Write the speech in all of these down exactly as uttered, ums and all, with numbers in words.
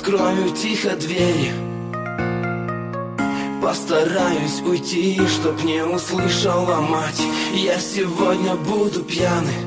закрою тихо двери. Постараюсь уйти, чтоб не услышала мать. Я сегодня буду пьяный,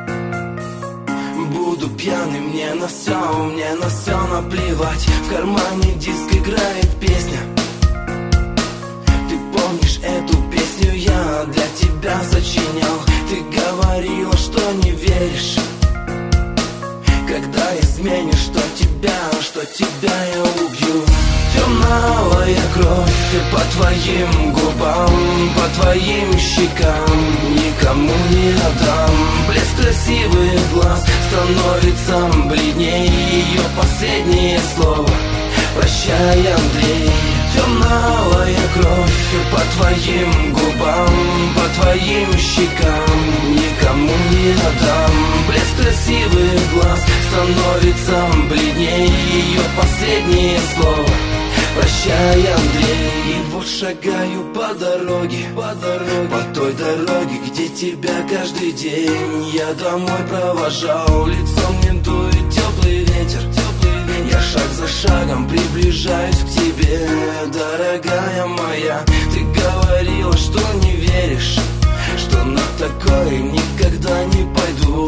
буду пьяный, мне на все, мне на все наплевать. В кармане диск играет песня. Ты помнишь эту песню, я для тебя сочинял. Ты говорила, что не веришь, когда изменишь, что тебя, что тебя я убью. Темная кровь по твоим губам, по твоим щекам никому не отдам. Блеск красивых глаз становится бледней, ее последнее слово прощай, Андрей. Темная кровь по твоим губам, по твоим щекам никому не отдам. Блеск красивых глаз становится бледней, ее последнее слово прощай, Андрей. И вот шагаю по дороге, по дороге, по той дороге, где тебя каждый день я домой провожал. Лицом мне дует теплый ветер, теплый ветер. Я шаг за шагом приближаюсь к тебе, дорогая моя. Ты говорила, что не веришь, что на такое никогда не пойду.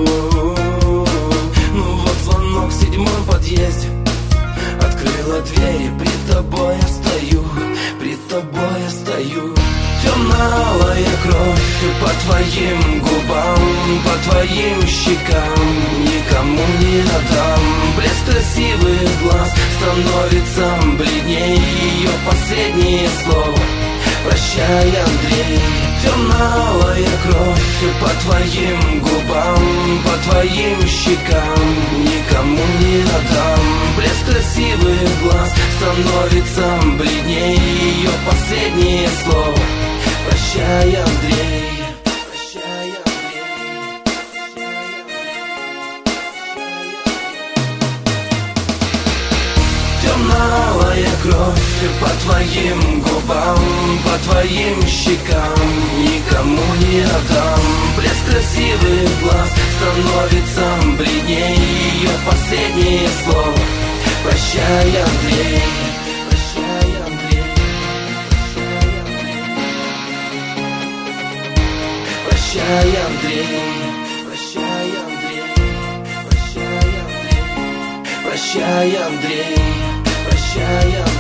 Ну вот звонок в седьмом подъезде, открыла двери, пред тобой я стою, пред тобой я стою. Темная кровь по твоим губам, по твоим щекам никому не отдам. Блеск красивых глаз становится бледней, ее последнее слово прощай, Андрей. Темная кровь по твоим губам, по твоим щекам никому не отдам. Блеск красивых глаз становится бледней, ее последнее слово прощай, Андрей. Прощай, Андрей. Темная кровь по твоим губам, по твоим щекам никому не отдам. Блеск красивых глаз становится бледней, ее последнее слово прощай, Андрей. Прощай, Андрей. Прощай, Андрей. Прощай, Андрей. Прощай, Андрей. Прощай, Андрей. Прощай, Андрей.